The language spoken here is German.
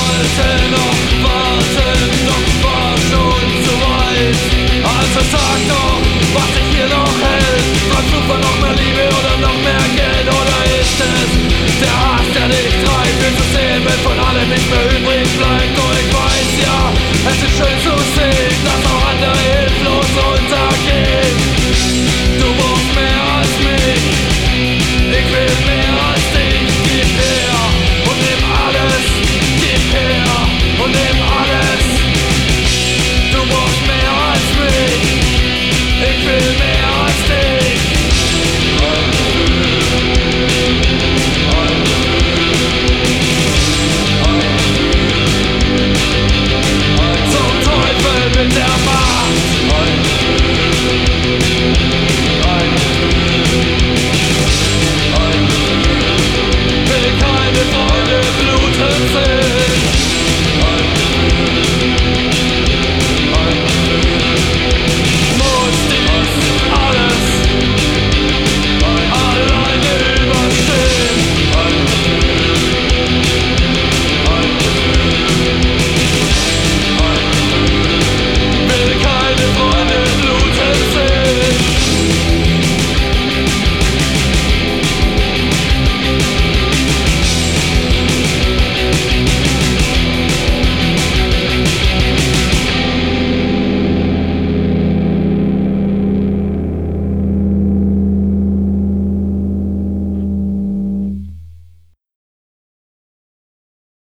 wollte noch warten, doch war schon zu weit. Also sag doch, was dich hier noch hält. War Zufall noch mehr Liebe oder noch mehr Geld? Oder ist es der Hass, der dich treibt? Willst du sehen, wenn von allem nicht mehr übrig bleibt? Oh, ich weiß ja, es ist schön,